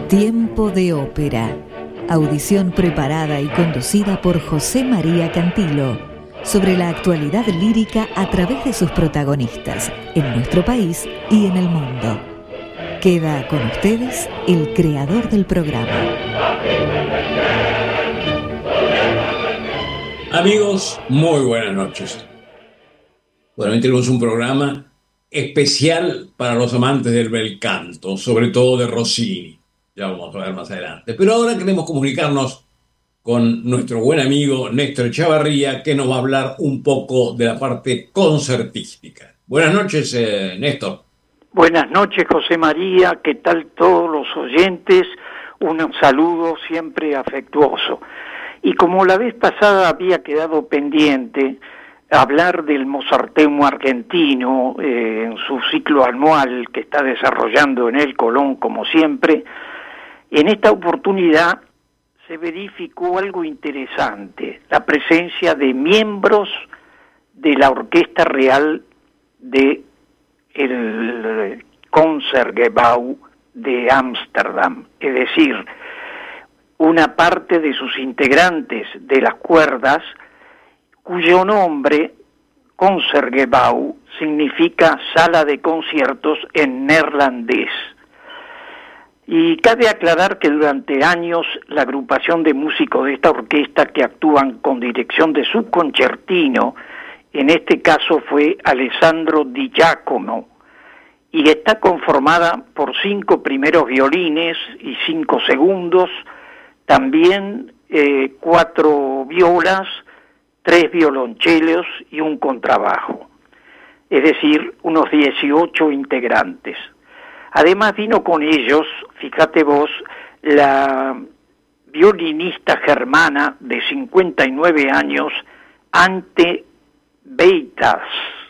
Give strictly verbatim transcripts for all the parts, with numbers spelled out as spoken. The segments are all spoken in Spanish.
Tiempo de ópera. Audición preparada y conducida por José María Cantilo sobre la actualidad lírica a través de sus protagonistas en nuestro país y en el mundo. Queda con ustedes el creador del programa. Amigos, muy buenas noches. Bueno, hoy tenemos un programa especial para los amantes del bel canto, sobre todo de Rossini. Ya vamos a ver más adelante. Pero ahora queremos comunicarnos con nuestro buen amigo Néstor Chavarría, que nos va a hablar un poco de la parte concertística. Buenas noches, eh, Néstor. Buenas noches, José María. ¿Qué tal todos los oyentes? Un saludo siempre afectuoso. Y como la vez pasada había quedado pendiente hablar del Mozarteum argentino eh, en su ciclo anual que está desarrollando en el Colón, como siempre, en esta oportunidad se verificó algo interesante, la presencia de miembros de la Orquesta Real de el Concertgebouw de Ámsterdam, es decir, una parte de sus integrantes de las cuerdas, cuyo nombre, Concertgebouw, significa sala de conciertos en neerlandés. Y cabe aclarar que durante años la agrupación de músicos de esta orquesta que actúan con dirección de subconcertino, en este caso fue Alessandro Di Giacomo, y está conformada por cinco primeros violines y cinco segundos, también eh, cuatro violas, tres violonchelos y un contrabajo, es decir, unos dieciocho integrantes. Además vino con ellos, fíjate vos, la violinista germana de cincuenta y nueve años, Ante Beitas,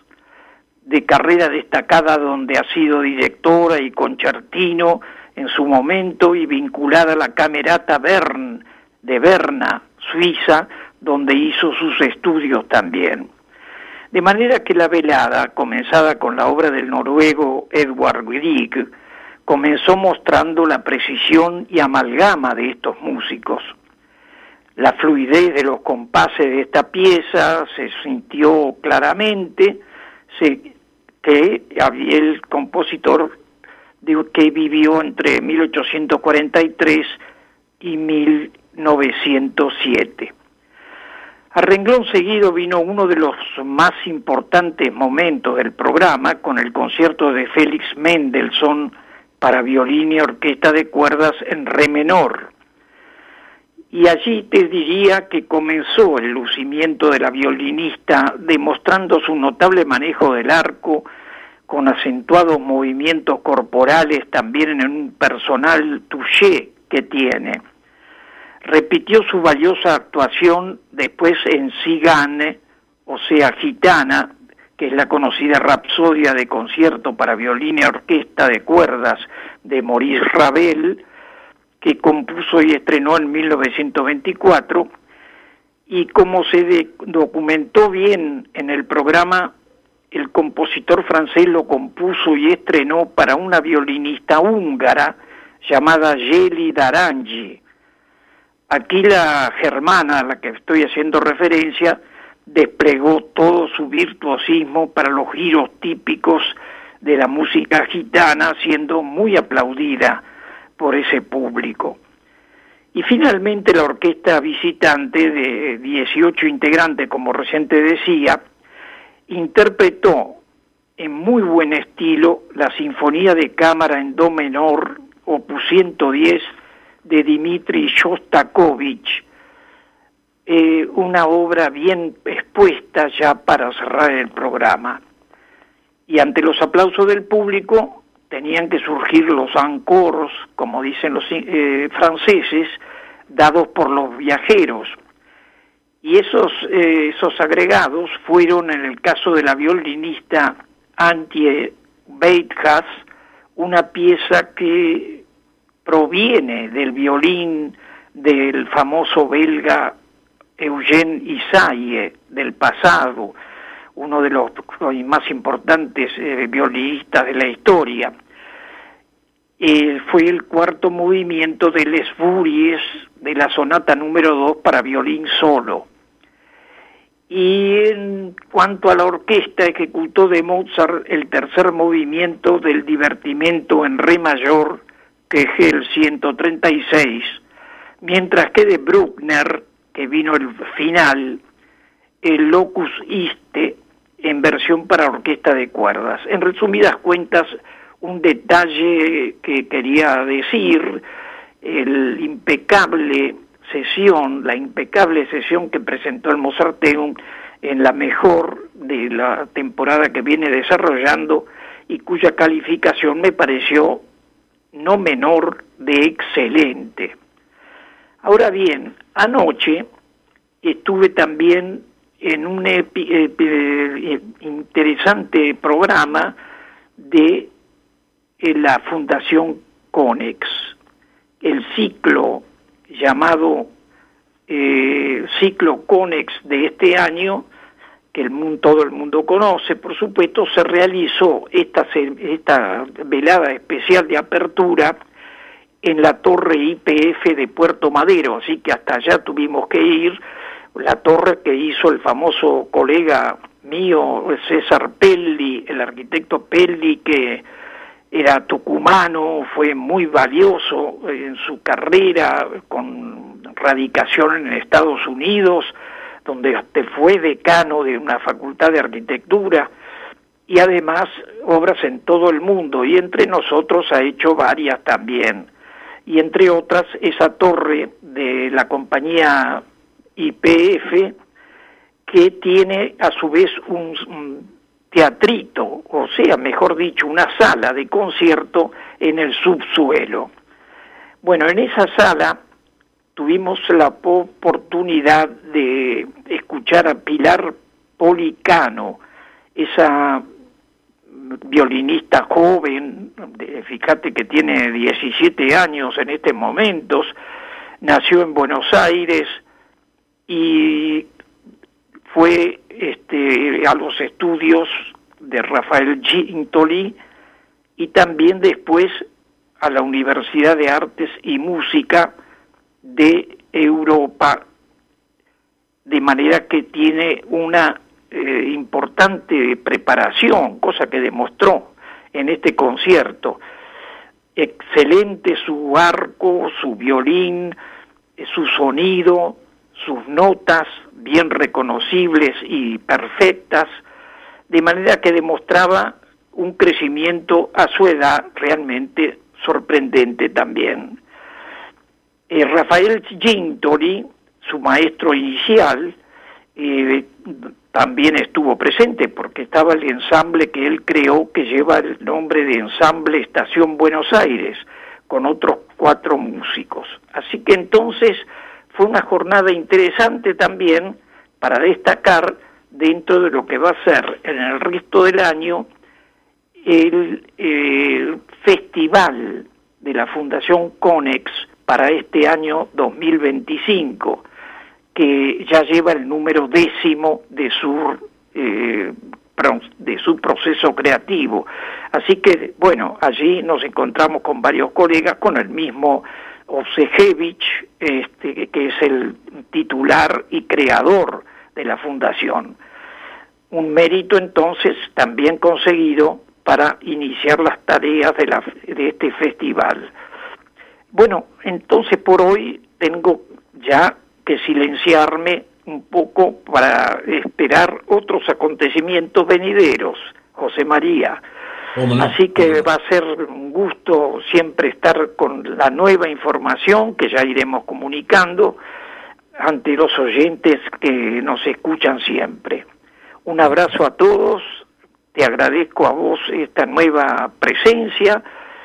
de carrera destacada donde ha sido directora y concertino en su momento y vinculada a la Camerata Bern de Berna, Suiza, donde hizo sus estudios también. De manera que la velada, comenzada con la obra del noruego Edvard Grieg, comenzó mostrando la precisión y amalgama de estos músicos. La fluidez de los compases de esta pieza se sintió claramente, se, que el compositor de, que vivió entre mil ochocientos cuarenta y tres y mil novecientos siete. A renglón seguido vino uno de los más importantes momentos del programa con el concierto de Félix Mendelssohn para violín y orquesta de cuerdas en re menor. Y allí te diría que comenzó el lucimiento de la violinista demostrando su notable manejo del arco con acentuados movimientos corporales también en un personal touché que tiene. Repitió su valiosa actuación después en Cigane, o sea, Gitana, que es la conocida rapsodia de concierto para violín y orquesta de cuerdas de Maurice Ravel, que compuso y estrenó en mil novecientos veinticuatro, y como se de- documentó bien en el programa, el compositor francés lo compuso y estrenó para una violinista húngara llamada Geli Darangi. Aquí la germana, a la que estoy haciendo referencia, desplegó todo su virtuosismo para los giros típicos de la música gitana, siendo muy aplaudida por ese público. Y finalmente la orquesta visitante de dieciocho integrantes, como recién te decía, interpretó en muy buen estilo la Sinfonía de Cámara en Do menor, opus ciento diez, de Dmitri Shostakovich, eh, una obra bien expuesta ya para cerrar el programa. Y ante los aplausos del público tenían que surgir los encores, como dicen los eh, franceses, dados por los viajeros. Y esos, eh, esos agregados fueron, en el caso de la violinista Antje Beitas, una pieza que proviene del violín del famoso belga Eugène Ysaye del pasado, uno de los más importantes eh, violinistas de la historia. eh, fue el cuarto movimiento de Les Furies de la sonata número dos para violín solo. Y en cuanto a la orquesta, ejecutó de Mozart el tercer movimiento del divertimento en re mayor, que es el ciento treinta y seis, mientras que de Bruckner, que vino el final, el Locus Iste, en versión para orquesta de cuerdas. En resumidas cuentas, un detalle que quería decir, el impecable sesión, la impecable sesión que presentó el Mozarteum en la mejor de la temporada que viene desarrollando y cuya calificación me pareció no menor de excelente. Ahora bien, anoche estuve también en un epi, eh, interesante programa de eh, la Fundación Konex, el ciclo llamado eh, ciclo Konex de este año, que el mundo, todo el mundo conoce, por supuesto, se realizó esta, esta velada especial de apertura en la torre I P F de Puerto Madero, así que hasta allá tuvimos que ir, la torre que hizo el famoso colega mío, César Pelli, el arquitecto Pelli, que era tucumano, fue muy valioso en su carrera, con radicación en Estados Unidos, donde fue decano de una facultad de arquitectura, y además obras en todo el mundo, y entre nosotros ha hecho varias también, y entre otras esa torre de la compañía I P F, que tiene a su vez un, un teatrito, o sea, mejor dicho, una sala de concierto en el subsuelo. Bueno, en esa sala tuvimos la oportunidad de escuchar a Pilar Policano, esa violinista joven, fíjate que tiene diecisiete años en estos momentos, nació en Buenos Aires y fue este, a los estudios de Rafael Gintoli y también después a la Universidad de Artes y Música de Europa, de manera que tiene una eh, importante preparación, cosa que demostró en este concierto. Excelente su arco, su violín, su sonido, sus notas bien reconocibles y perfectas, de manera que demostraba un crecimiento a su edad realmente sorprendente también. Eh, Rafael Gintoli, su maestro inicial, eh, también estuvo presente porque estaba el ensamble que él creó, que lleva el nombre de Ensamble Estación Buenos Aires, con otros cuatro músicos. Así que entonces fue una jornada interesante también para destacar dentro de lo que va a ser en el resto del año el eh, festival de la Fundación Konex para este año dos mil veinticinco, que ya lleva el número décimo de su eh, de su proceso creativo. Así que, bueno, allí nos encontramos con varios colegas, con el mismo Osejevich, este, que es el titular y creador de la fundación. Un mérito entonces también conseguido para iniciar las tareas de, la, de este festival. Bueno, entonces por hoy tengo ya que silenciarme un poco para esperar otros acontecimientos venideros, José María. No? Así que va a ser un gusto siempre estar con la nueva información que ya iremos comunicando ante los oyentes que nos escuchan siempre. Un abrazo a todos, te agradezco a vos esta nueva presencia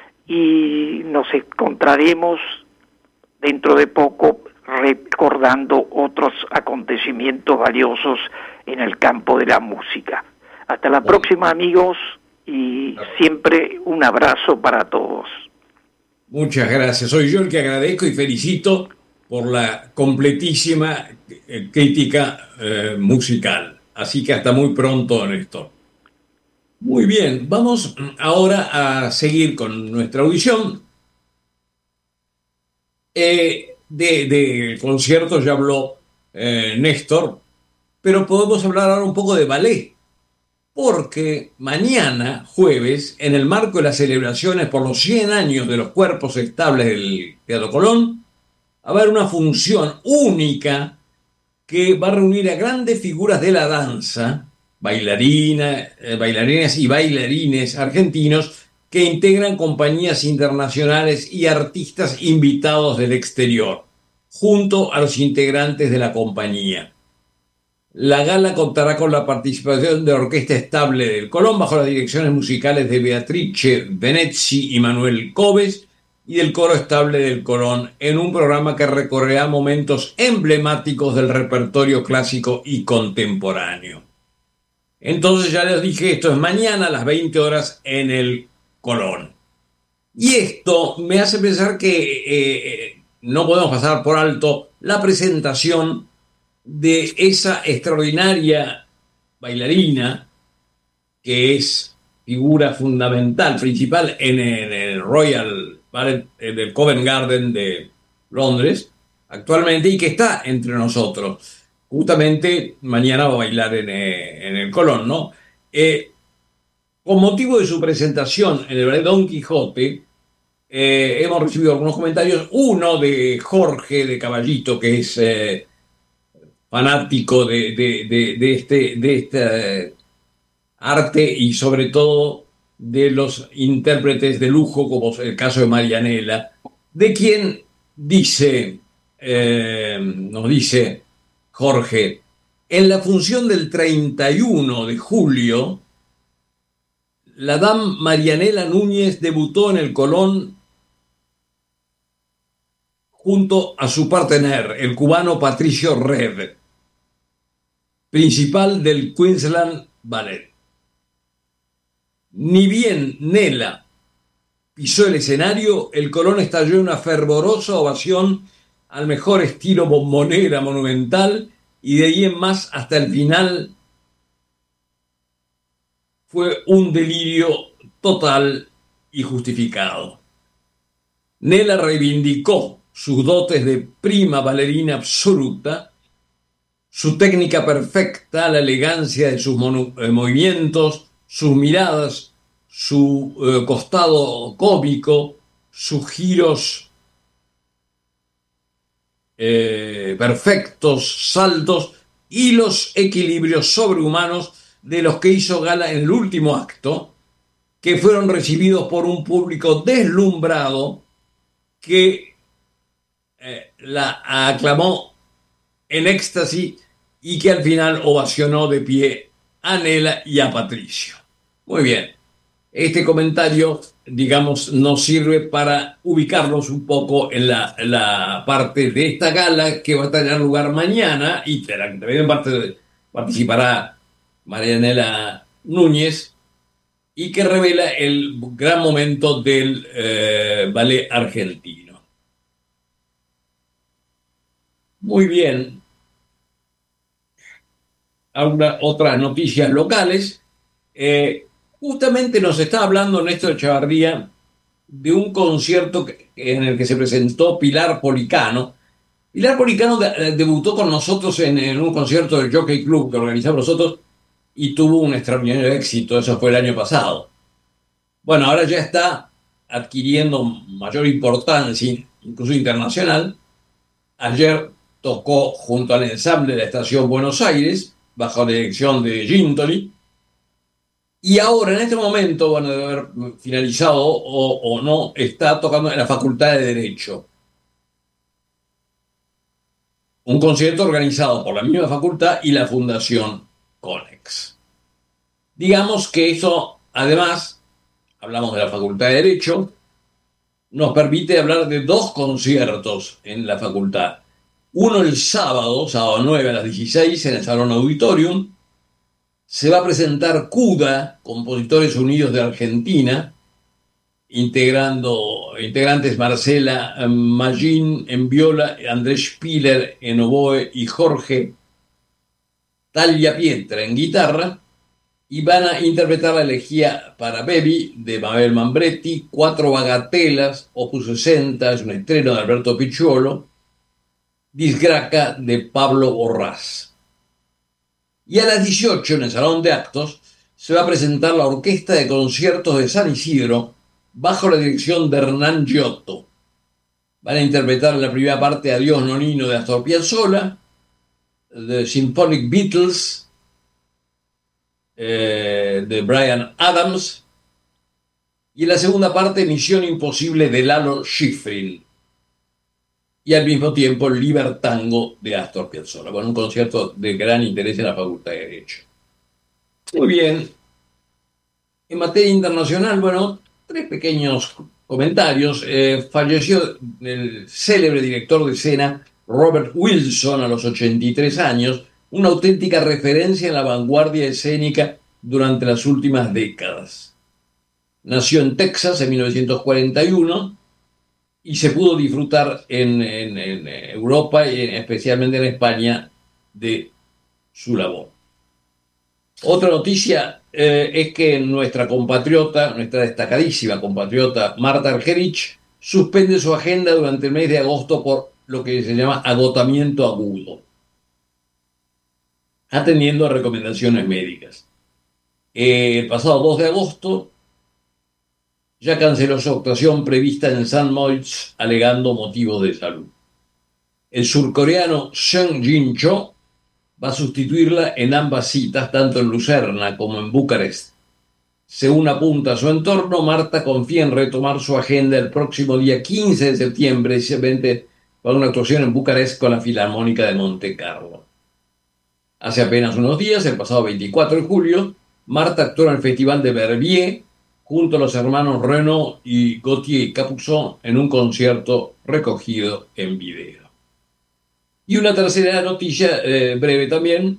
y nos encontraremos dentro de poco recordando otros acontecimientos valiosos en el campo de la música. Hasta la próxima, amigos, y siempre un abrazo para todos. Muchas gracias. Soy yo el que agradezco y felicito por la completísima crítica eh, musical. Así que hasta muy pronto, Néstor. Muy bien, vamos ahora a seguir con nuestra audición Eh, de, de concierto ya habló eh, Néstor, pero podemos hablar ahora un poco de ballet, porque mañana, jueves, en el marco de las celebraciones por los cien años de los cuerpos estables del Teatro Colón, va a haber una función única que va a reunir a grandes figuras de la danza, bailarina, eh, bailarines y bailarines argentinos que integran compañías internacionales y artistas invitados del exterior, junto a los integrantes de la compañía. La gala contará con la participación de la Orquesta Estable del Colón, bajo las direcciones musicales de Beatrice Venezzi y Manuel Cobes, y del Coro Estable del Colón, en un programa que recorrerá momentos emblemáticos del repertorio clásico y contemporáneo. Entonces, ya les dije, esto es mañana a las veinte horas en el Colón. Y esto me hace pensar que eh, no podemos pasar por alto la presentación de esa extraordinaria bailarina que es figura fundamental, principal en el Royal Ballet del Covent Garden de Londres actualmente, y que está entre nosotros. Justamente mañana va a bailar en, en el Colón, ¿no? Eh, con motivo de su presentación en el Ballet Don Quijote, eh, hemos recibido algunos comentarios. Uno de Jorge de Caballito, que es eh, fanático de, de, de, de este, de este arte y sobre todo de los intérpretes de lujo, como el caso de Marianela, de quien dice, eh, nos dice Jorge, en la función del treinta y uno de julio, la dama Marianela Núñez debutó en el Colón junto a su partener, el cubano Patricio Redd, principal del Queensland Ballet. Ni bien Nela pisó el escenario, el Colón estalló en una fervorosa ovación al mejor estilo bombonera monumental, y de ahí en más hasta el final fue un delirio total y justificado. Nela reivindicó sus dotes de prima bailarina absoluta, su técnica perfecta, la elegancia de sus eh, movimientos, sus miradas, su eh, costado cómico, sus giros eh, perfectos, saltos y los equilibrios sobrehumanos de los que hizo gala en el último acto, que fueron recibidos por un público deslumbrado que eh, la aclamó en éxtasis y que al final ovacionó de pie a Nela y a Patricio. Muy bien, este comentario, digamos, nos sirve para ubicarnos un poco en la, la parte de esta gala que va a tener lugar mañana, y de la que también parte, participará Marianela Núñez, y que revela el gran momento del eh, ballet argentino. Muy bien. Ahora, otras noticias locales. Eh, justamente nos está hablando Néstor Echavarría de un concierto que, en el que se presentó Pilar Policano. Pilar Policano de, debutó con nosotros en, en un concierto del Jockey Club que organizamos nosotros y tuvo un extraordinario éxito. Eso fue el año pasado. Bueno, ahora ya está adquiriendo mayor importancia, incluso internacional. Ayer tocó junto al ensamble de la Estación Buenos Aires, bajo la dirección de Gintoli, y ahora, en este momento, bueno, debe haber finalizado o, o no, está tocando en la Facultad de Derecho. Un concierto organizado por la misma facultad y la Fundación Conex. Digamos que eso, además, hablamos de la Facultad de Derecho, nos permite hablar de dos conciertos en la facultad. Uno el sábado, sábado nueve a las dieciséis, en el Salón Auditorium. Se va a presentar CUDA, Compositores Unidos de Argentina, integrando, integrantes Marcela Magín en viola, Andrés Spiller en oboe y Jorge Tagliapietra en guitarra. y van a interpretar la elegía para Baby de Mabel Mambretti, Cuatro Bagatelas, opus sesenta, es un estreno de Alberto Picciolo, Disgraca de Pablo Borrás. Y a las dieciocho, en el Salón de Actos, se va a presentar la Orquesta de Conciertos de San Isidro, bajo la dirección de Hernán Giotto. Van a interpretar en la primera parte Adiós Nonino de Astor Piazzolla, The Symphonic Beatles, eh, de Bryan Adams, y en la segunda parte Misión Imposible de Lalo Schifrin, y al mismo tiempo Libertango de Astor Piazzolla. Bueno, un concierto de gran interés en la Facultad de Derecho. Muy bien. En materia internacional, bueno, tres pequeños comentarios. Eh, falleció el célebre director de escena Robert Wilson a los ochenta y tres años, una auténtica referencia en la vanguardia escénica durante las últimas décadas. Nació en Texas en mil novecientos cuarenta y uno y se pudo disfrutar en, en, en Europa y especialmente en España de su labor. Otra noticia eh, es que nuestra compatriota, nuestra destacadísima compatriota Marta Argerich, suspende su agenda durante el mes de agosto por lo que se llama agotamiento agudo, atendiendo a recomendaciones médicas. Eh, el pasado dos de agosto ya canceló su actuación prevista en Saint Moritz alegando motivos de salud. El surcoreano Seung Jin Cho va a sustituirla en ambas citas, tanto en Lucerna como en Bucarest. Según apunta su entorno, Marta confía en retomar su agenda el próximo día quince de septiembre, precisamente para una actuación en Bucarest con la Filarmónica de Monte Carlo. Hace apenas unos días, el pasado veinticuatro de julio, Marta actuó en el Festival de Verbier junto a los hermanos Renaud y Gauthier Capuçon en un concierto recogido en video. Y una tercera noticia, eh, breve también: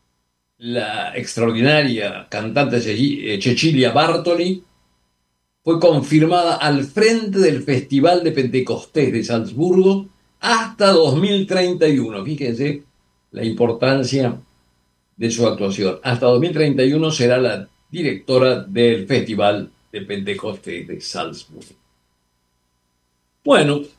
la extraordinaria cantante Cecilia Bartoli fue confirmada al frente del Festival de Pentecostés de Salzburgo hasta dos mil treinta y uno. Fíjense la importancia de su actuación. Hasta dos mil treinta y uno será la directora del Festival de Pentecostés de Salzburgo. Bueno,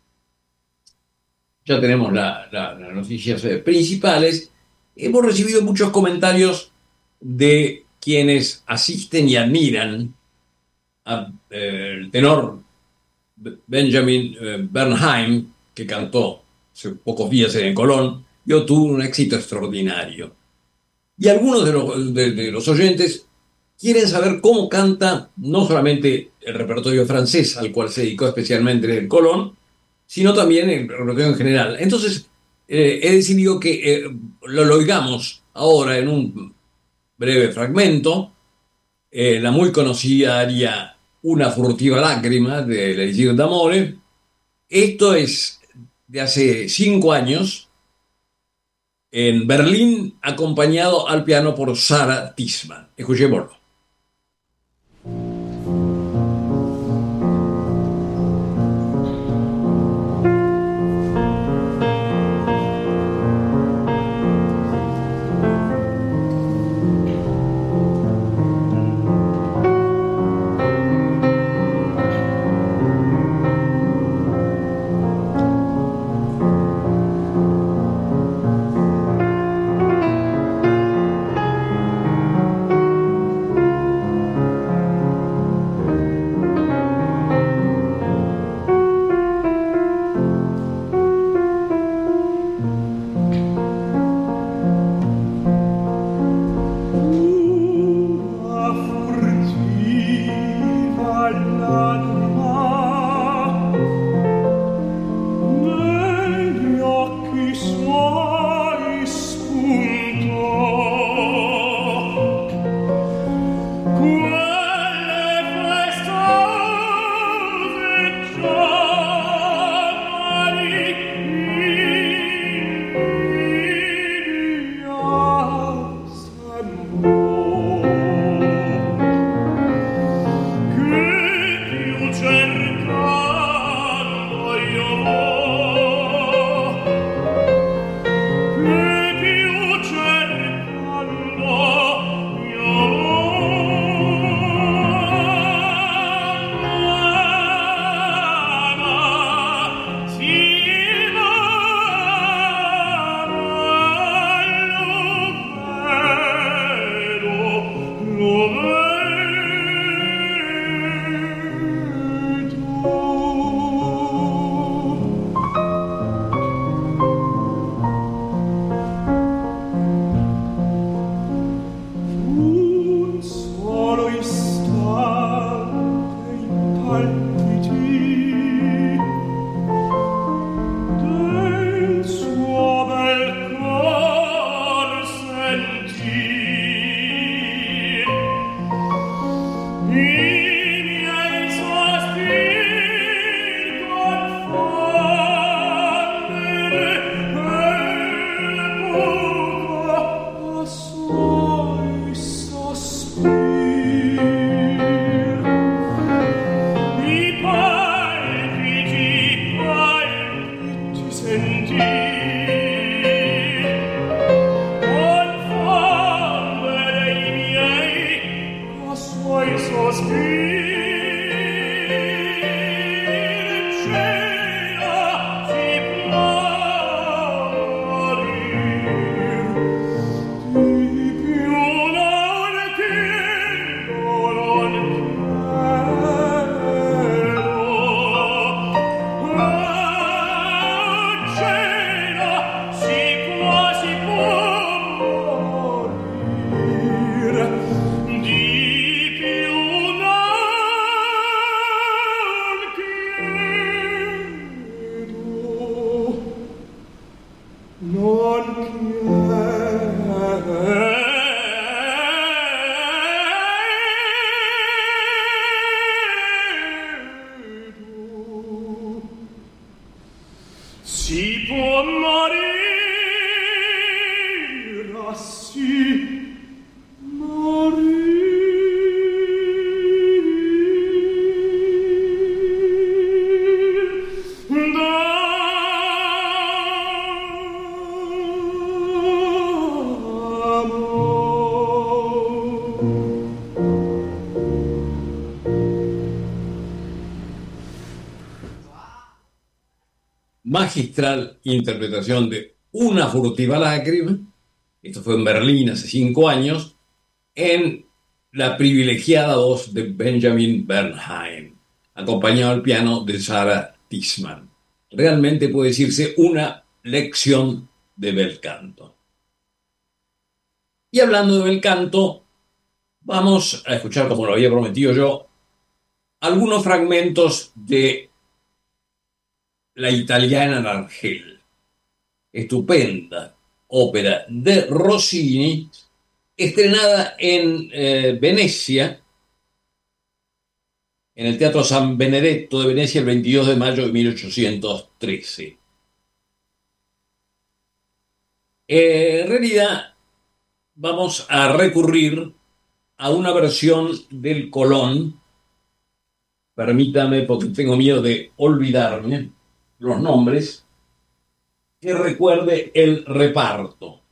ya tenemos la, la, las noticias principales. Hemos recibido muchos comentarios de quienes asisten y admiran al eh, tenor Benjamin eh, Bernheim, que cantó hace pocos días en el Colón y obtuvo un éxito extraordinario. Y algunos de los, de, de los oyentes quieren saber cómo canta no solamente el repertorio francés, al cual se dedicó especialmente en el Colón, sino también el repertorio en general. Entonces, eh, he decidido que eh, lo, lo oigamos ahora en un breve fragmento, eh, la muy conocida aria Una furtiva lágrima de L'Elisir d'Amore. Esto es de hace cinco años, en Berlín, acompañado al piano por Sarah Tisman. Escuchémoslo. Si può morire, sì, morire. Magistral interpretación de Una furtiva lágrima. Esto fue en Berlín hace cinco años, en la privilegiada voz de Benjamin Bernheim, acompañado al piano de Sarah Tisman. Realmente puede decirse una lección de bel canto. Y hablando de bel canto, vamos a escuchar, como lo había prometido yo, algunos fragmentos de La italiana en Argel, estupenda ópera de Rossini, estrenada en eh, Venecia, en el Teatro San Benedetto de Venecia, el veintidós de mayo de mil ochocientos trece. Eh, en realidad, vamos a recurrir a una versión del Colón. Permítame, porque tengo miedo de olvidarme los nombres, que recuerde el reparto.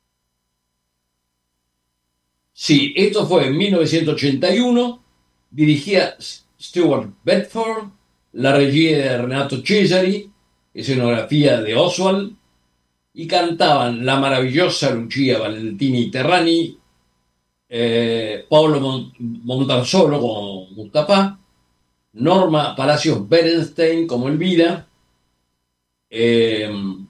Sí, esto fue en mil novecientos ochenta y uno, dirigía Stuart Bedford, la regia de Renato Cesari, escenografía de Oswald, y cantaban la maravillosa Lucia Valentini Terrani, eh, Paolo Mont- Montarsolo como Mustafa, Norma Palacios Berenstein como Elvira, Eh,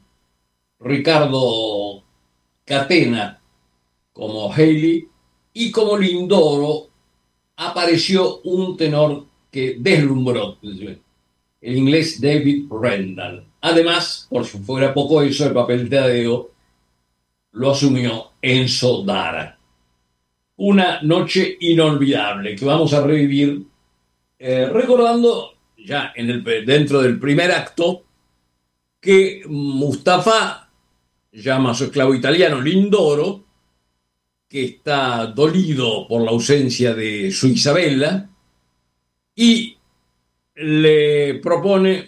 Ricardo Catena como Haley, y como Lindoro apareció un tenor que deslumbró, el inglés David Rendall. Además, por si fuera poco eso, el papel de Taddeo lo asumió Enzo Dara. Una noche inolvidable que vamos a revivir eh, recordando ya en el, dentro del primer acto que Mustafa llama a su esclavo italiano Lindoro, que está dolido por la ausencia de su Isabella, y le propone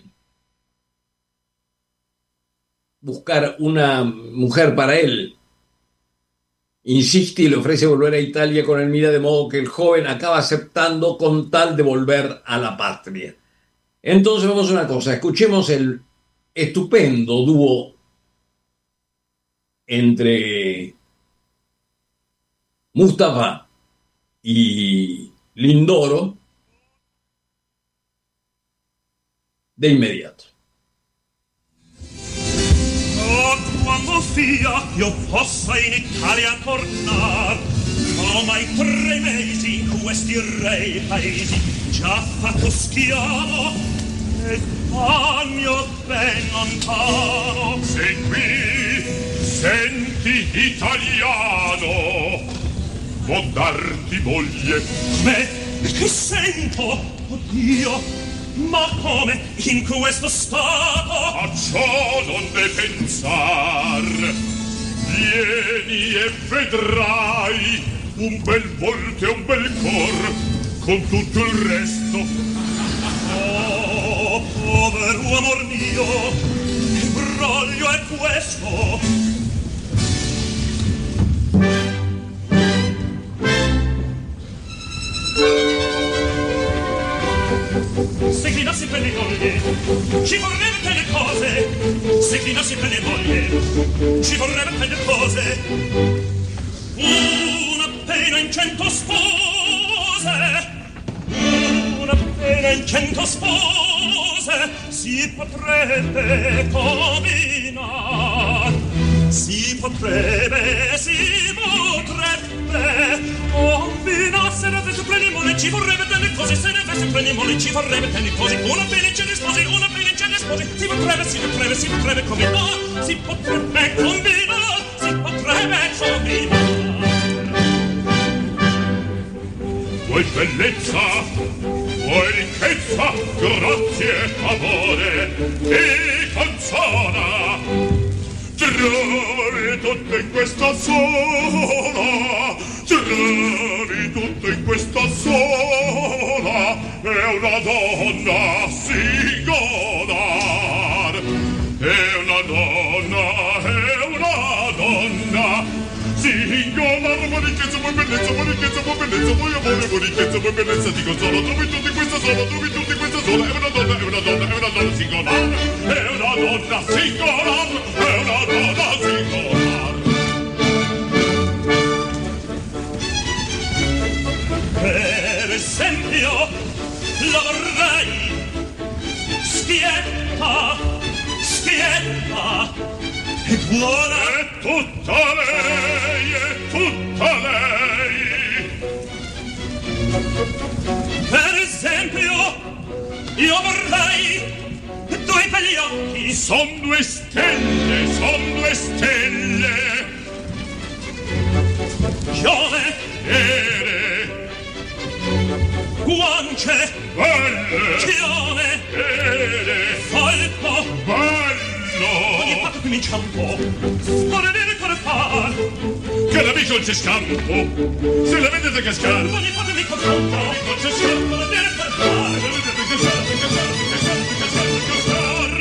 buscar una mujer para él. Insiste y le ofrece volver a Italia con Elmira, de modo que el joven acaba aceptando con tal de volver a la patria. Entonces vamos a una cosa, escuchemos el estupendo dúo entre Mustafa y Lindoro de inmediato. Oh, quando sia io possa in Italia tornar, come i tre mesi in questi re paesi, già fatto schiavo e bagno ben lontano. Sei qui, senti italiano, può darti moglie. Me, che sento, oddio, ma come in questo stato? A ciò non ne pensar. Vieni e vedrai un bel volto e un bel cor con tutto il resto. Oh, povero amor mio, che broglio è questo? Se clinassi per le moglie, ci vorrebbe per le cose. Se clinassi per le moglie, ci vorrebbe per le cose. Una pena in cento spose, una pena in cento spose, si potrebbe combinar. Si potrebbe, si potrebbe combinassero per plenimone, ci vorrebbe delle cose, se ne avesse plenimone, ci vorrebbe delle cose, una pena in cento sposi, una pena in cento sposi, si potrebbe, si potrebbe, si potrebbe combinare, si potrebbe combinare, si potrebbe combinare. Vuoi bellezza, vuoi ricchezza, grazie, amore, e canzona, tutto in questa sola, trovi tutto in questa sola, è una donna singolar, è una donna, è una donna singolar, vuoi ricchezza, vuoi bellezza, vuoi ricchezza, vuoi bellezza, vuoi amore, vuoi ricchezza, vuoi bellezza, dico solo, trovi tutto in questa sola, trovi tutto in questa sola, è una donna, è una donna, è una donna singolar, è una donna singolar, è una donna singolar. Per esempio, la vorrei schietta, schietta e buona. È tutta lei, è tutta lei. Per esempio, io vorrei due begli occhi. Son due stelle, son due stelle. Giove, Ere, guance, belle, chiome, ere, folco. bello. Ogni fatto comincia un po'. Vuole dire cosa far. Che l'amico c'è scampo, se la vedete cascare. Ogni fatto mi confronta. L'amico c'è scampo, Vuole dire per far. se la vedete cascare, cascare, cascare, cascare, cascare.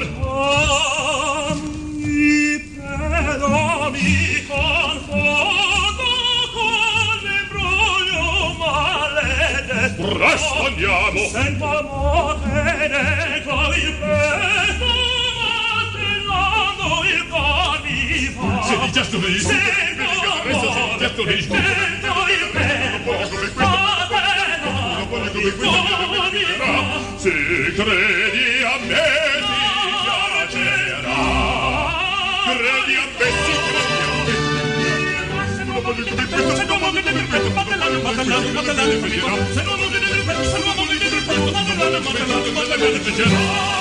Ogni pelo mi confondo con l'imbroglio maledetto. Presto andiamo. Sento amore negro il petto, martellando il cor mi fa. Se di gesto lì, Sento resta se di gesto lì. dentro il petto, martellando il cor mi fa. Se credi a me ti piacerà. Credi a me, sì, credi a me. Non voglio che mi questo, se non voglio che mi questo, batellando, batellando, batellando, batellando, se non voglio che mi questo, se non voglio che mi questo, batellando, batellando, batellando, batellando.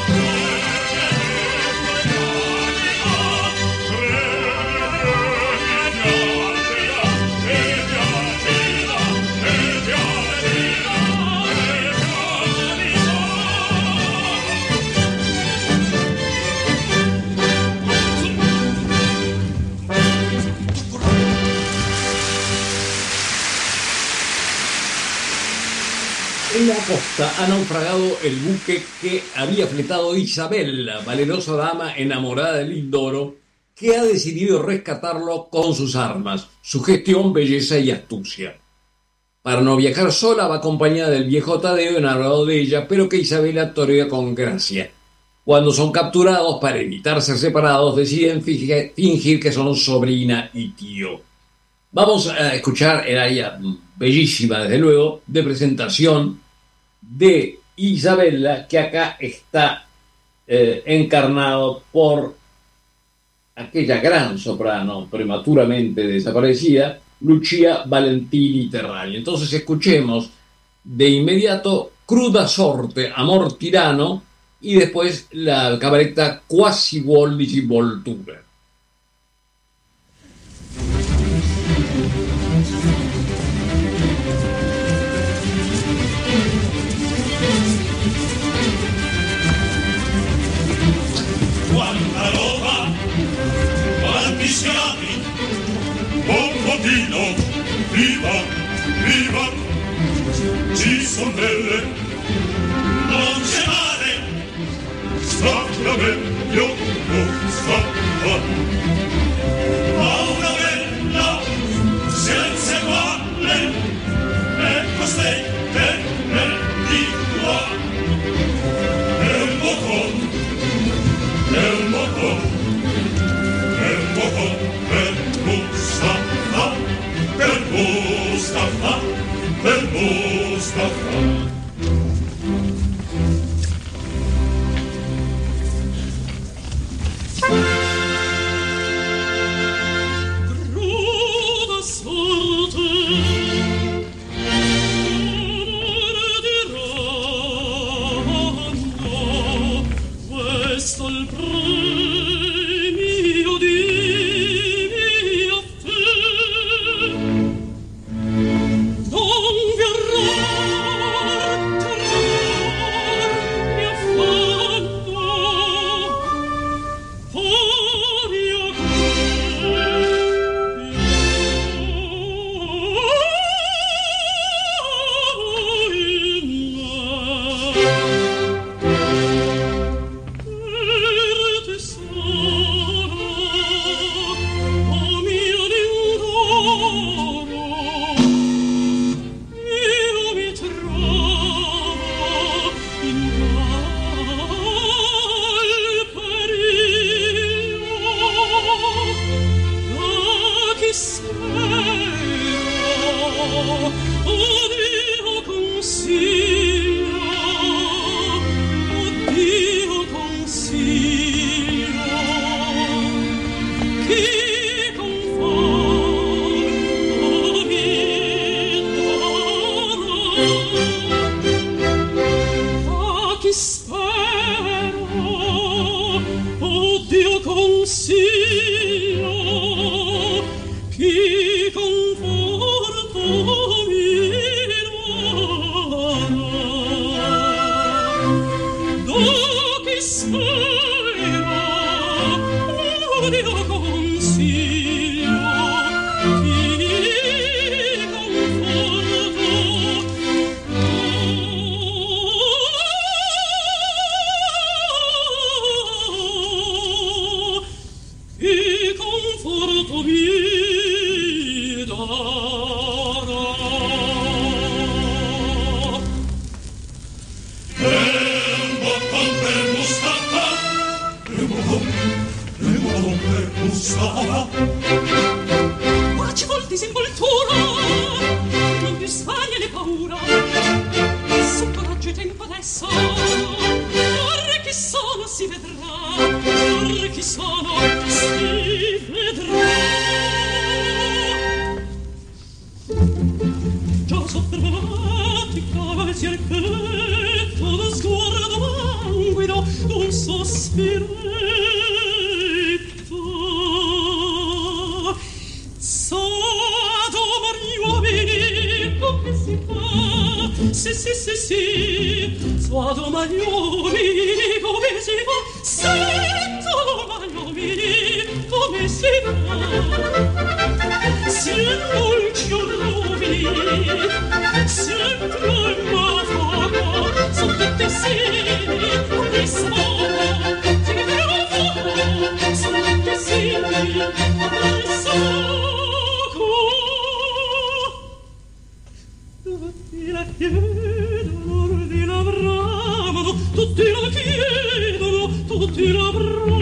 En la costa ha naufragado el buque que había fletado Isabella, valerosa dama enamorada de Lindoro, que ha decidido rescatarlo con sus armas, su gestión, belleza y astucia. Para no viajar sola, va acompañada del viejo Tadeo, enamorado de ella, pero que Isabella torea con gracia. Cuando son capturados, para evitar ser separados, deciden fingir que son sobrina y tío. Vamos a escuchar el área bellísima, desde luego, de presentación de Isabella, que acá está eh, encarnado por aquella gran soprano prematuramente desaparecida, Lucia Valentini Terragni. Entonces escuchemos de inmediato Cruda sorte, Amor tirano, y después la cabaretta Quasi vuoldici volture. Quanta roba, quanti schiavi, pompotino, viva, viva, ci son belle, non c'è male, stacca meglio, non stacca. Ma una bella, senza quale, è costei che me di qua, è un bocon, è un bocon, è un bocon per Mustafa, per Mustafa, per Mustafa. Cruda sorte, amor tirano, questo il premio di mia fe. Non vi errar, terror, mi affanno, for io che consiglio, chi conforto mi dona. Do chi spera, odio consiglio, chi conforto conforto mi darà. E un boccon per Mustafa, e un boccon, e un boccon per Mustafa. Ora ci vuol disinvoltura, non più spagna né paura, su coraggio e tempo adesso, ora chi sono si vedrà, ora chi sono si vedrà. Già sotterrati cavalzi al petto, lo sguardo languido d'un sospiretto. Sodoma gli uomini, come si fa? Sì, sì, sì, sì, Sodoma gli uomini, come si fa? Sì, Sodoma gli uomini, come si fa? Silenci orrumi, sempre ma fuoco, son tutti simili, come sono, si vedrà fuoco, son tutti simili, come sono. Tutti la chiedono, tutti la bramano, tutti la chiedono, tutti la bramano.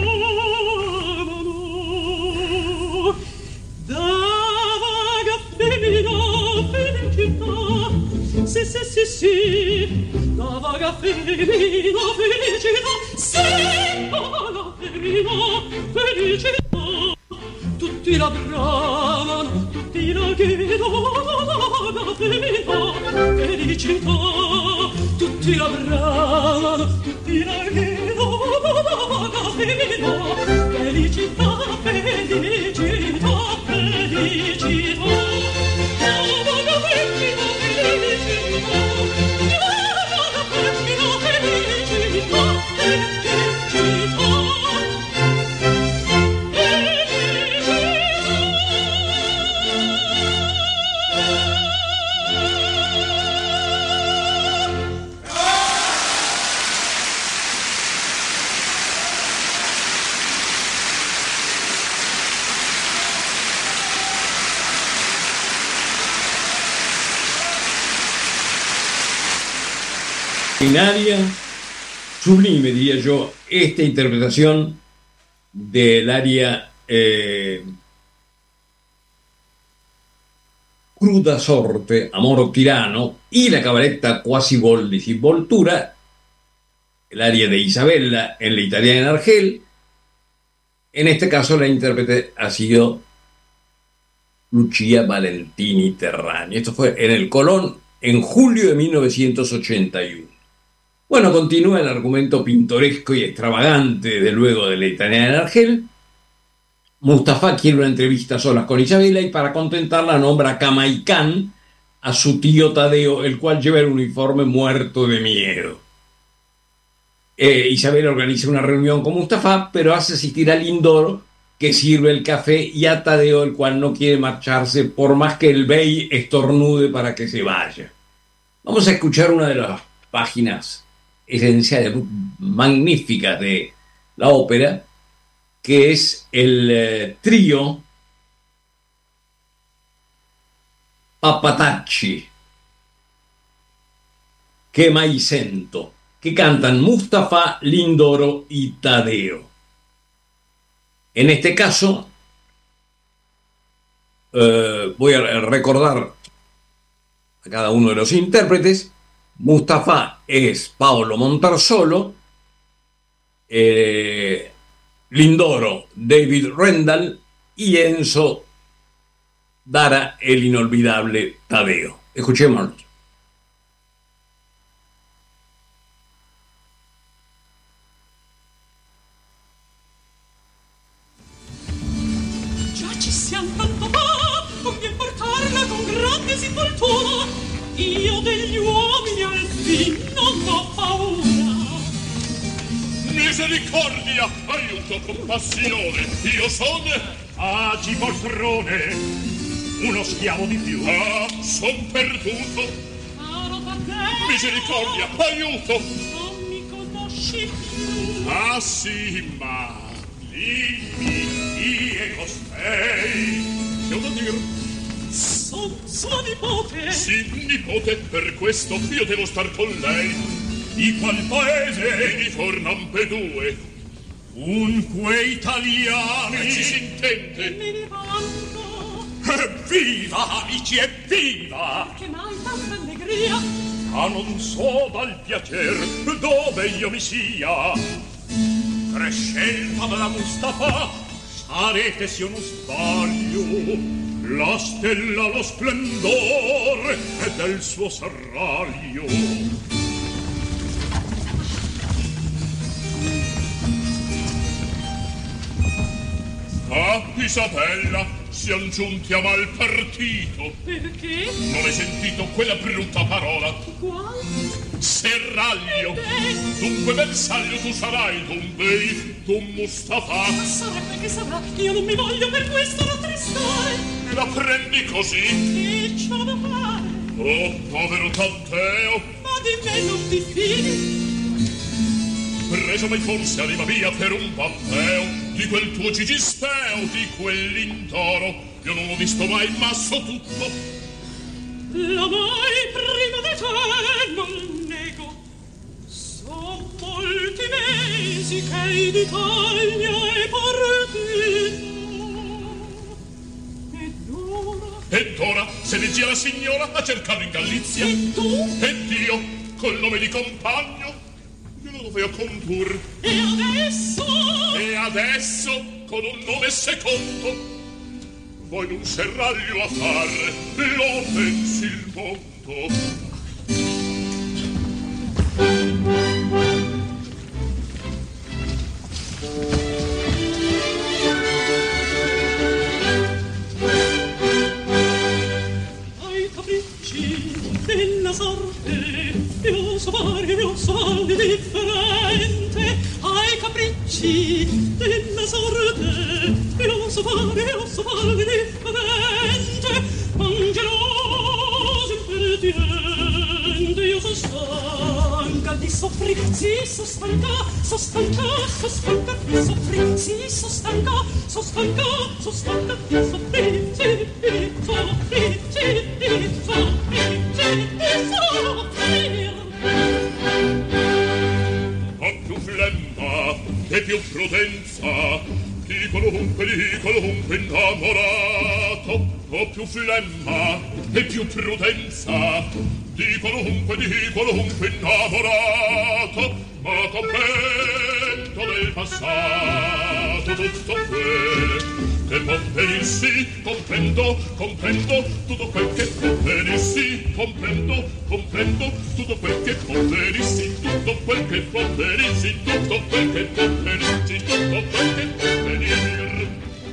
Sì, sì, sì, sì, la vaga femina felicità, sì, la vaga femina felicità. Tutti la bramano, tutti la chiedono, la vaga femina felicità. Tutti la bramano, tutti la chiedono, la vaga femina felicità, felicità, felicità. Extraordinaria, sublime, diría yo, esta interpretación del aria eh, Cruda sorte, amor tirano, y la cabaletta Quasi vol disinvoltura, el aria de Isabella en la italiana en Argel. En este caso la intérprete ha sido Lucia Valentini Terrani. Esto fue en el Colón en julio de mil novecientos ochenta y uno. Bueno, continúa el argumento pintoresco y extravagante, desde luego, de la italiana en Argel. Mustafa quiere una entrevista a solas con Isabella y para contentarla nombra a Camaicán, a su tío Tadeo, el cual lleva el uniforme muerto de miedo. Eh, Isabella organiza una reunión con Mustafa, pero hace asistir a Lindoro, que sirve el café, y a Tadeo, el cual no quiere marcharse por más que el bey estornude para que se vaya. Vamos a escuchar una de las páginas esenciales, magníficas de la ópera, que es el eh, trío Papatacci, che mai sento, que cantan Mustafa, Lindoro y Tadeo. En este caso, eh, voy a recordar a cada uno de los intérpretes. Mustafa es Paolo Montarsolo, eh, Lindoro, David Rendall, y Enzo Dara, el inolvidable Tadeo. Escuchémonos. siam tanto fa, convien portarla con grande disinvoltura. Io degli uomini al fin non ho paura. Misericordia, aiuto, compassione, io sono... Agi, poltrone, uno schiavo di più. Ah, son perduto. Caro Taddeo, Misericordia, aiuto. non mi conosci più. Ah, sì, ma... Dimmi, chi è costei? Che ho da dir? Son sua nipote. Sì, nipote, per questo io devo star con lei. Di qual paese? Di Fornampedue. Unque italiani. E ci si intende. Me ne vanto. Evviva, amici, evviva! Che mai tanta allegria? Ma non so dal piacer dove io mi sia. Prescelta dalla Mustafa, sarete se io non sbaglio la stella, lo splendore del suo serraglio. Ah, Isabella, siamo giunti a mal partito. Perché? Non hai sentito quella brutta parola? Qual? Serraglio. Dunque bersaglio tu sarai, dunque tu Mustafa. Ma sarà quel che sarà, io non mi voglio per questo rattristare. La prendi così? Che c'ho da fare? Oh, povero Taddeo. Ma di me non ti fidi? Preso mai forse anima mia per un batteo di quel tuo gigisteo, di quell'intoro. Io non ho visto mai, ma so tutto. La mai prima di te non nego. Son molti mesi che in Italia è partito. Ed ora? Ed ora se ne gira la signora a cercarlo in Galizia. E tu? Ed io, col nome di compagno, io lo voglio condur. E adesso? E adesso, con un nome secondo, voi d'un serraglio a far lo pensi il mondo. Ai capricci della sorte io so fare, io so fare differente. Ai capricci della sorte io so fare, io so fare differente. Angeloso impertinente, io so stanca di soffrire, sì, so stanca, so stanca, so stanca di soffrire, sì, so stanca, so stanca, so stanca di soffrire, sì, di soffrire, sì, di soffrire, sì, di soffrire. Ho più flemma e più prudenza di qualunque, di qualunque innamorato. Ho più flemma e più prudenza di qualunque, di qualunque innamorato. Ma comprendo del passato tutto quel che può venirsi. Comprendo, comprendo tutto quel che può venirsi. Comprendo, comprendo tutto quel che può venirsi. Tutto quel che può venirsi. Tutto quel che può venirsi. Tutto quel che può venir.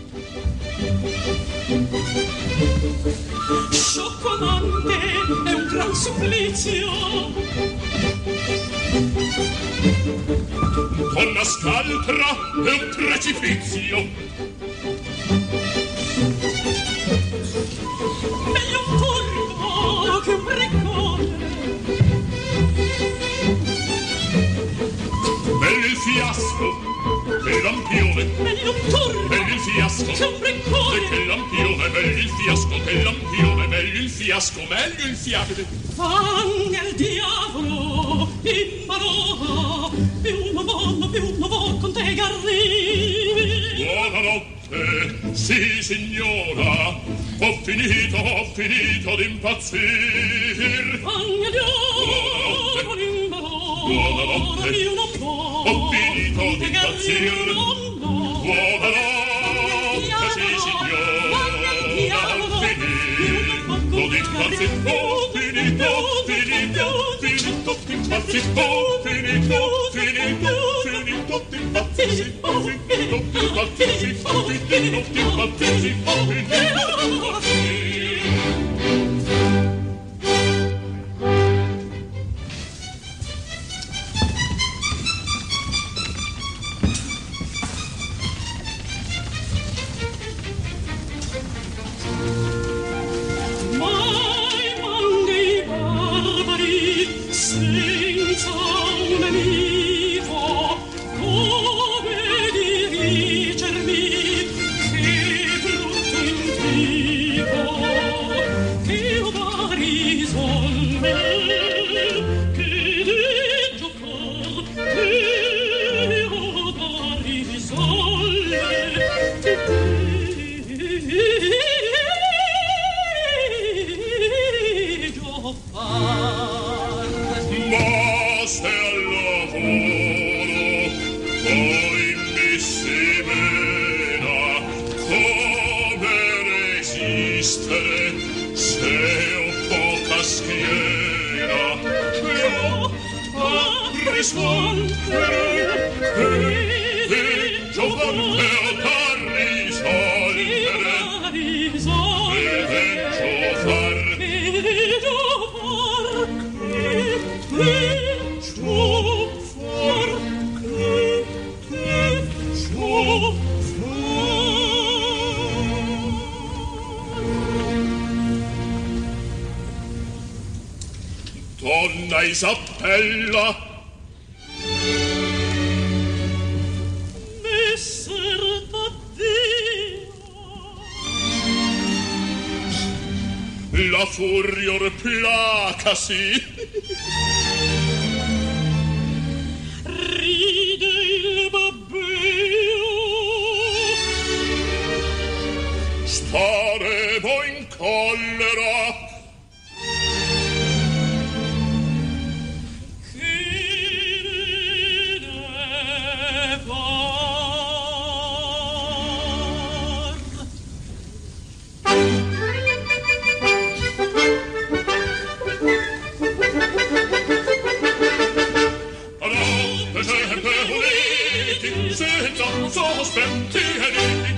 Sciocco amante è un gran supplizio. Donna scaltra è un precipizio. Meglio un turco che un briccone. Meglio il fiasco che lampione. Meglio un turco Meglio il fiasco che un briccone. che lampione. Meglio il fiasco che lampione. Meglio il fiasco, meglio il fiasco. Fanne al diavolo in mano, più non voglio, più non voglio con te garrivi. Buonanotte, sì signora, ho finito, ho finito d'impazzir. Fanne al diavolo in mano, Buonanotte, più non voglio ho finito con te d'impazzir. garrivi. Buonanotte, sì signora, ho finito d'impazzir. Ho finito, finito, finito d'impazzir. Ho finito, finito, finito d'impazzir. Ho finito d'impazzir. Ho finito d'impazzir. Ho finito come resistere se ho poca schiera che ho a risolvere e, e giovante ho da risolvere e veggio far Donna Isabella, messer Taddeo, la furior placasi, ride il babbeo, staremo in collera. senza sospetti e liti.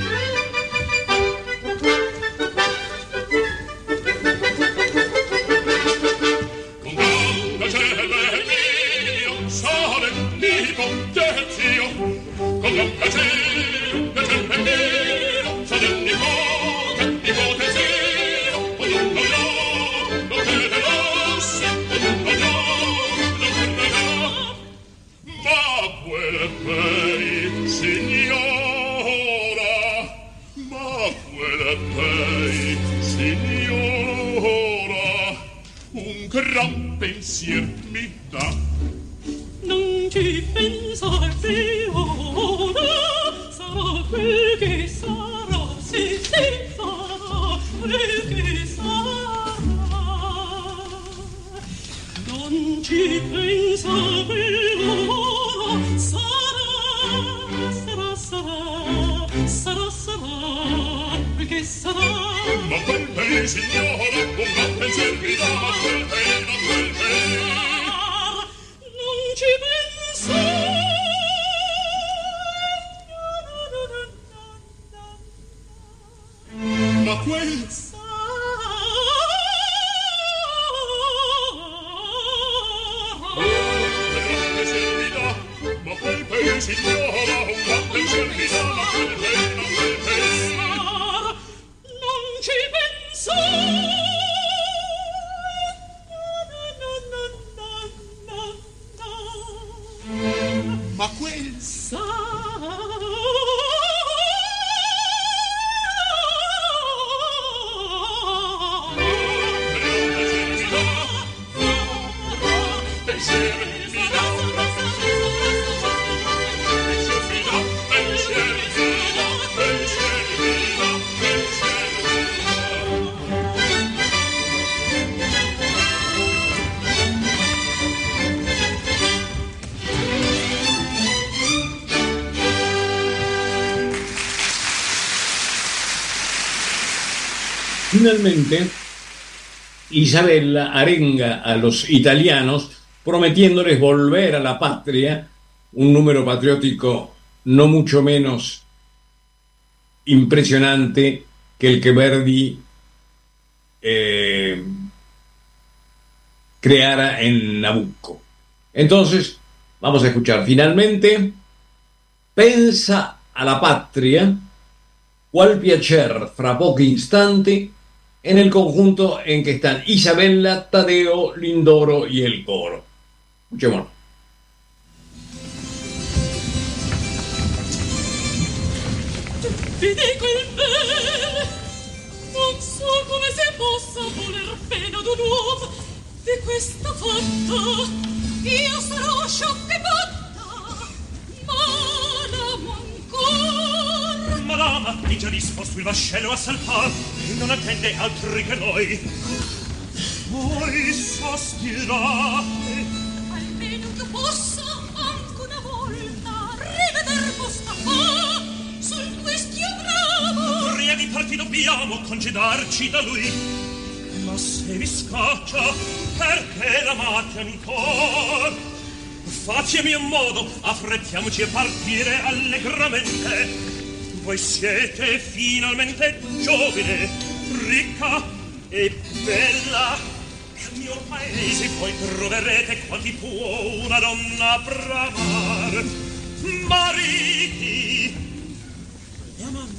Con grande cielo mio sale nipote zio, con grande cielo mio sale nipote, nipote zio, con un bagliò, lo che le rosse, con un bagliò, lo che le rosse. Ma quel bei signora, ma quel bei signora, un gran pensier mi dà. Non ci pensar ora, sarà quel che sarà, sì, sì, sarà quel che sarà. Non ci pensar ora, sarà, sarà, sarà, sarà, sarà, quel che sarà. Ma quel bei signora, un gran pensier mi dà, ma quel bei, ma quel bei. Non ci pensare, ma quel ma quel bei signora, un gran pensier mi dà, ma quel bei, ma quel bei. non ci pensare. Ma quel Finalmente, Isabella arenga a los italianos prometiéndoles volver a la patria, un número patriótico no mucho menos impresionante que el que Verdi eh, creara en Nabucco. Entonces, vamos a escuchar finalmente Pensa a la patria, qual piacer fra pochi istanti, en el conjunto en que están Isabella, Taddeo, Lindoro y el coro. Escuchémonos. Ti dico il bene, non so come si possa voler bene ad un uomo di questa fatta. Io sarò sciocca e fatta, ma l'amo ancor. Madama, è già disposto il vascello a saltar e non attende altri che noi. Voi sospirate, Almeno che possa anche una volta riveder vostra fa sul questio bravo. parti dobbiamo congedarci da lui. Ma se vi scoccia, perché l'amate ancor? Fatti a mio modo, affrettiamoci a partire allegramente. Voi siete finalmente giovine, ricca e bella. Nel mio paese poi troverete quanti può una donna bramar. Mariti e amanti.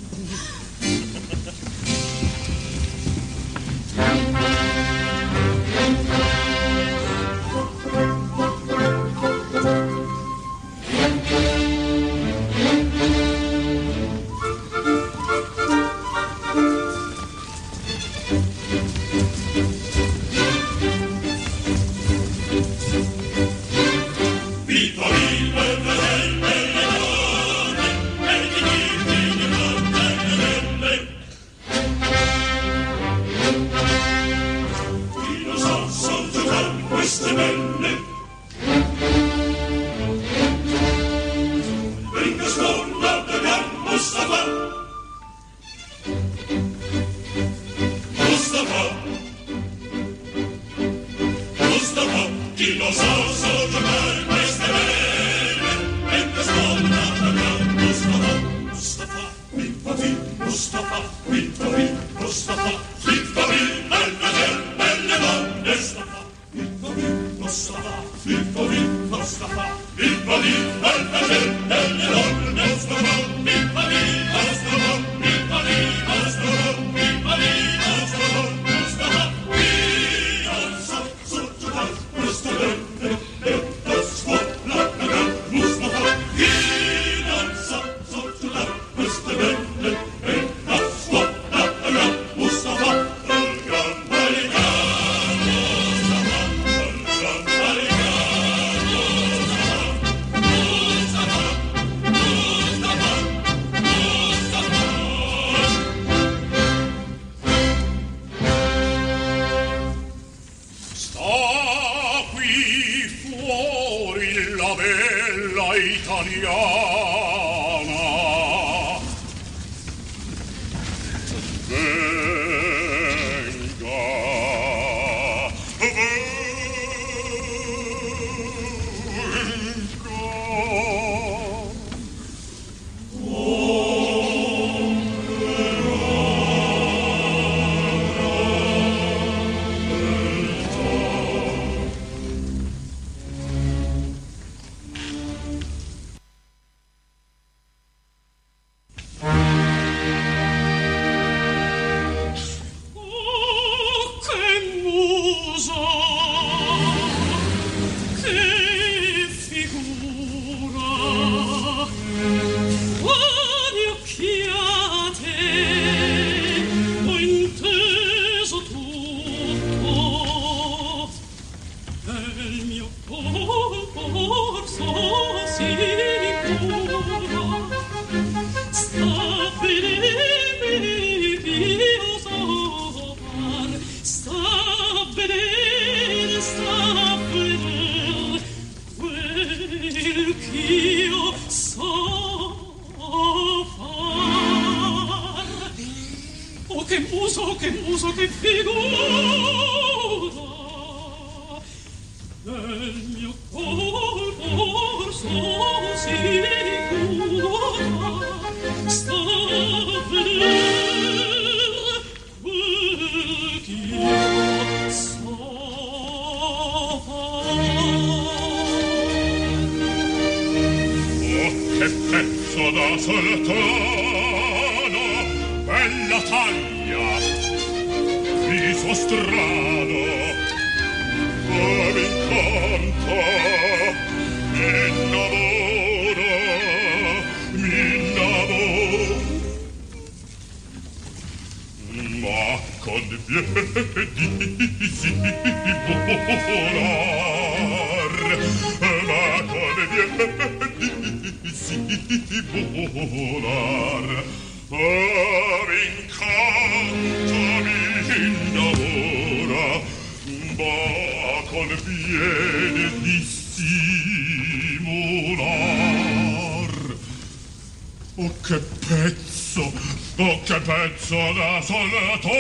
Che pezzo, oh che pezzo da soltanto,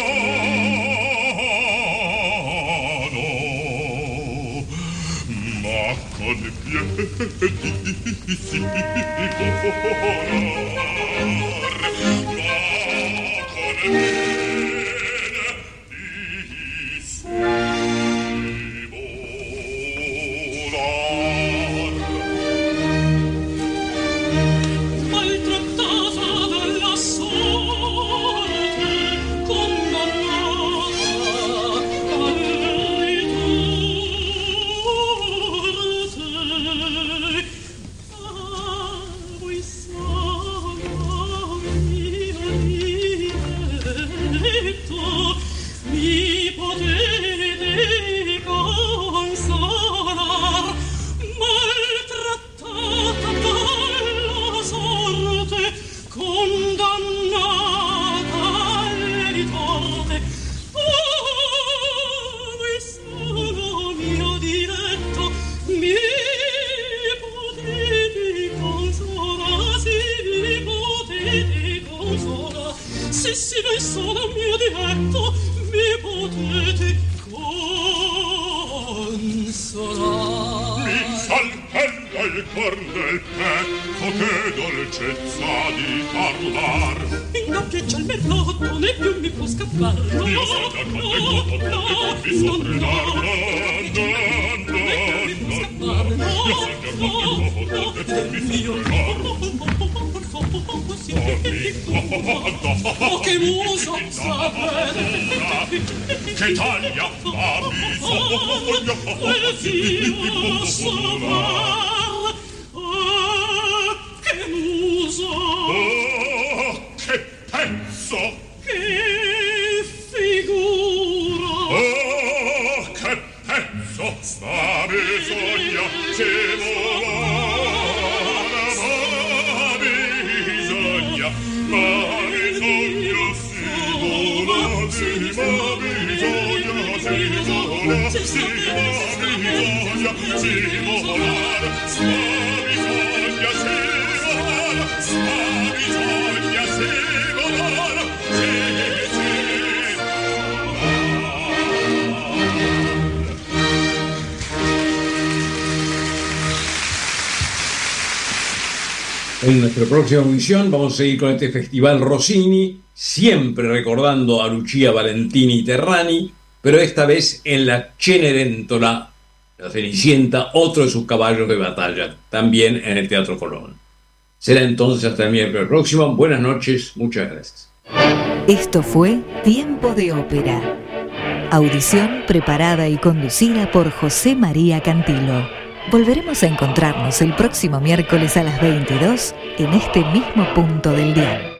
ma con piedi si volar, ma con piedi si Oh, che muso che taglia la bisogna oh, che muso oh, che pezzo che figura oh, che pezzo sta bisogna se volare ma bisogna ma bisogna si vola si ma bisogna si vola si ma bisogna si volare ma bisogna si volare ma bisogna si volare si si En nuestra próxima emisión vamos a seguir con este Festival Rossini, siempre recordando a Lucia Valentini Terrani, pero esta vez en la Cenerentola, la Cenicienta, otro de sus caballos de batalla, también en el Teatro Colón. Será entonces hasta el miércoles próximo. Buenas noches, muchas gracias. Esto fue Tiempo de Ópera. Audición preparada y conducida por José María Cantilo. Volveremos a encontrarnos el próximo miércoles a las veintidós en este mismo punto del dial.